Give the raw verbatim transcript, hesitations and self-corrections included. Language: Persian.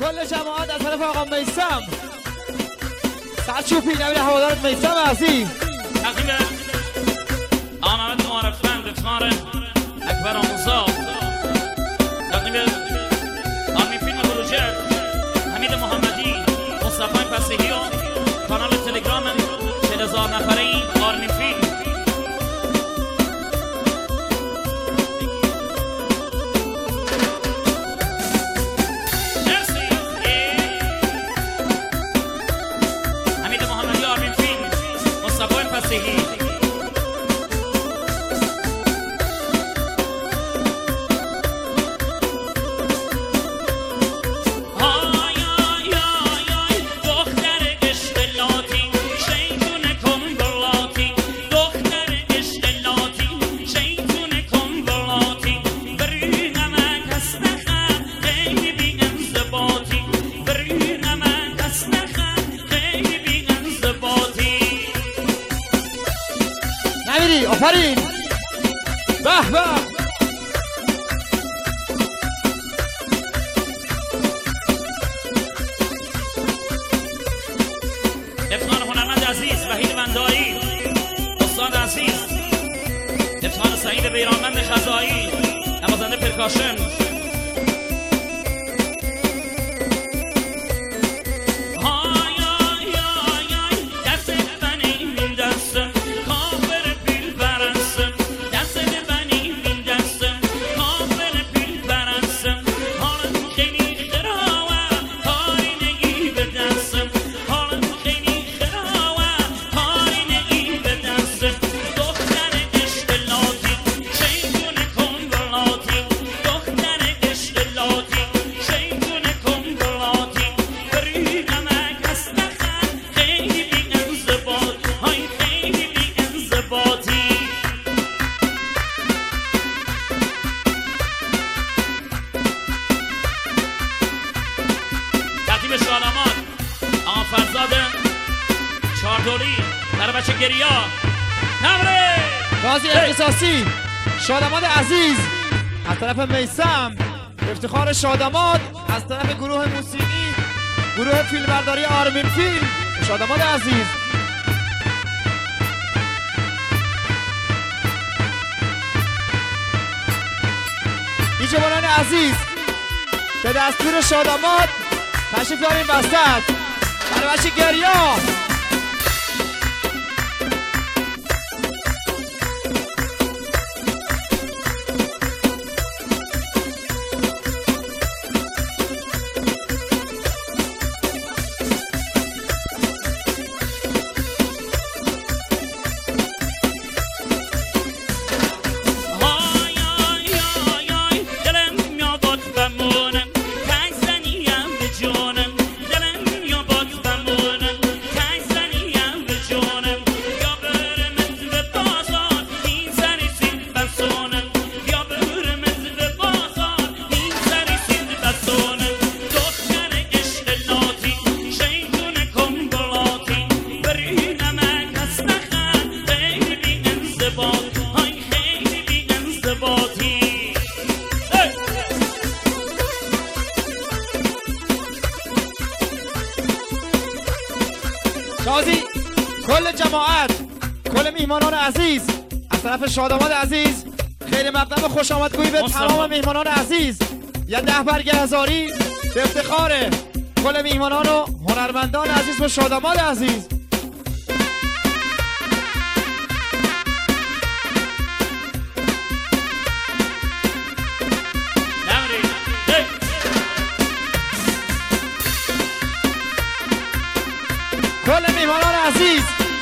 کل جماعت از طرف آقا میثم سرچوبی نبیل هوادارت میثم عزیز تقدیم آقا محمد معرفند افتخار اکبر آموزاد، تقدیم آرمین فیلم بروجرد حمید محمدی مصطفی فسیحی و کانال تلگرام چهل هزار نفره ای آرمین فیلم. آفرین به به افتخار هنرمند عزیز وحید وندایی استاد عزیز، افتخار سعید بیرانوند خزایی نوازنده پرکاشن. شاداماد آقا فرزاد چهاردولی برای بچه گریا نمره قاضی اختصاصی شاداماد عزیز از طرف میثم، افتخار شاداماد از طرف گروه موسیقی گروه فیلمبرداری آرمین فیلم. شاداماد عزیز دیجوانان عزیز به دستور شاداماد تشریف داریم وسط برای بچه گریا. شازی کل جماعت کل میهمانان عزیز از طرف شاداماد عزیز خیلی مقدم خوش آمدگویی به تمام میهمانان عزیز. یه ده برگ هزاری به افتخار کل میهمانان و هنرمندان عزیز و شاداماد عزیز. کل میهمانان عزیز